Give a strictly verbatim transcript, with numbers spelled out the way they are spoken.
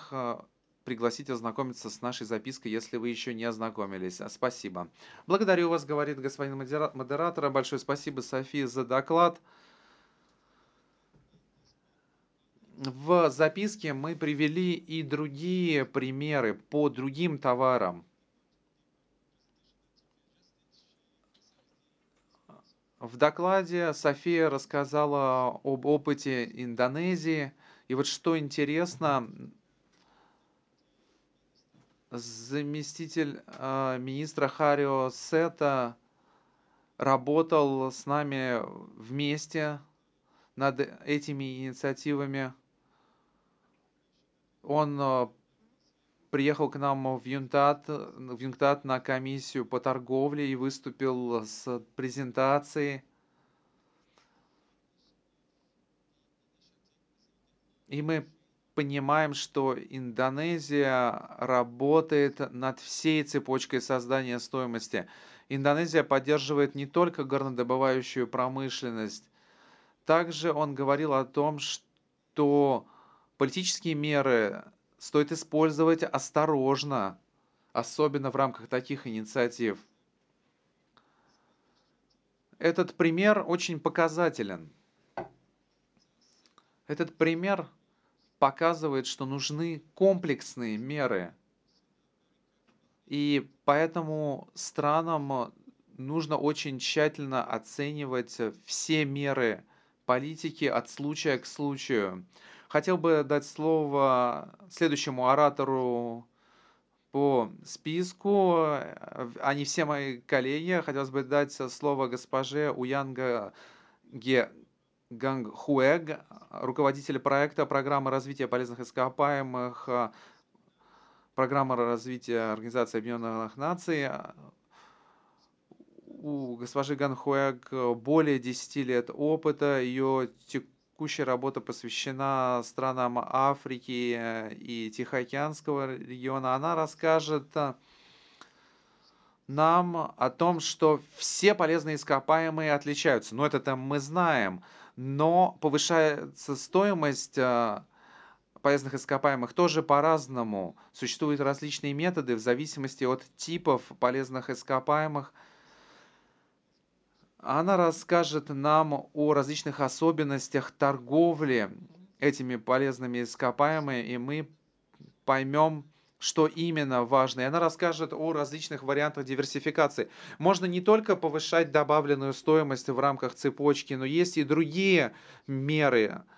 всех э, пригласить ознакомиться с нашей запиской, если вы еще не ознакомились. А, Спасибо. Благодарю вас, говорит господин модера- модератор. Большое спасибо, София, за доклад. В записке мы привели и другие примеры по другим товарам. В докладе София рассказала об опыте Индонезии. И вот что интересно, заместитель э, министра Харио Сета работал с нами вместе над этими инициативами. Он э, приехал к нам в Юнтат, в Юнтат на комиссию по торговле и выступил с презентацией. И мы понимаем, что Индонезия работает над всей цепочкой создания стоимости. Индонезия поддерживает не только горнодобывающую промышленность. Также он говорил о том, что политические меры стоит использовать осторожно, особенно в рамках таких инициатив. Этот пример очень показателен. Этот пример показывает, что нужны комплексные меры. И поэтому странам нужно очень тщательно оценивать все меры политики от случая к случаю. Хотел бы дать слово следующему оратору по списку. Э, Они все мои коллеги. Хотелось бы дать слово госпоже Уянга Ге Гангхуэг, руководитель проекта программы развития полезных ископаемых, э, программа развития Организации Объединенных Наций. У госпожи Ганхуэг более десяти лет опыта. Ее текущая работа посвящена странам Африки э, и Тихоокеанского региона. Она расскажет э, нам о том, что все полезные ископаемые отличаются. Ну, это-то мы знаем. Но повышается стоимость э, полезных ископаемых тоже по-разному. Существуют различные методы в зависимости от типов полезных ископаемых. Она расскажет нам о различных особенностях торговли этими полезными ископаемыми, и мы поймем, что именно важно. И она расскажет о различных вариантах диверсификации. Можно не только повышать добавленную стоимость в рамках цепочки, но есть и другие меры.